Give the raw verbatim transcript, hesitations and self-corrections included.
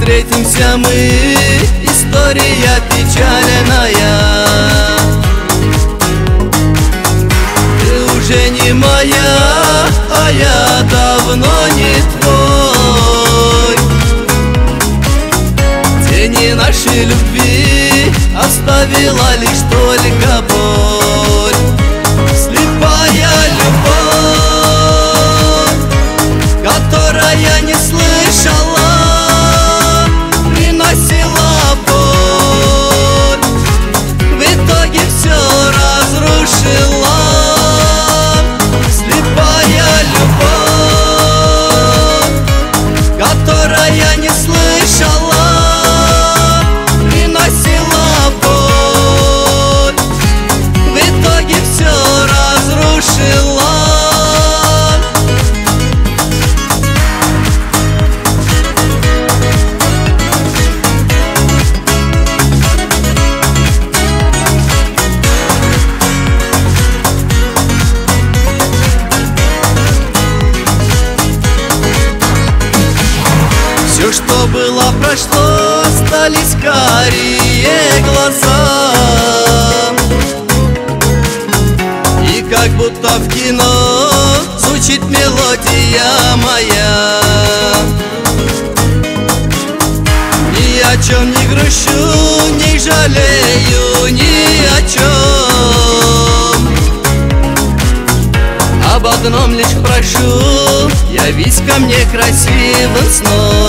встретимся мы, история печальная. Ты уже не моя, а я давно не твой. Тени нашей любви оставила лишь только боль. Слепая любовь, которая не слышала, приносила боль, в итоге все разрушила. Слепая любовь, которая не слышала, приносила боль, в итоге все разрушила. Все, что было, прошло, остались карие глаза. И как будто в кино звучит мелодия моя. Ни о чем не грущу, не жалею ни о чем. Об одном лишь прошу: явись ко мне красивым сном.